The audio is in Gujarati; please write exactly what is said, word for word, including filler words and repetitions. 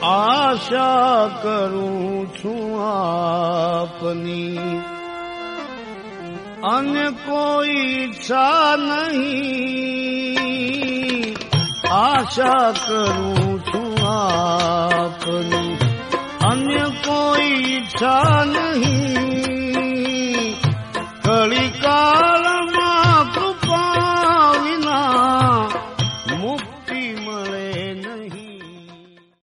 આશા કરું છું આપની, અન્ય કોઈ ઈચ્છા નહીં. આશા કરું છું આપની, અન્ય કોઈ ઈચ્છા નહીં. કળિકા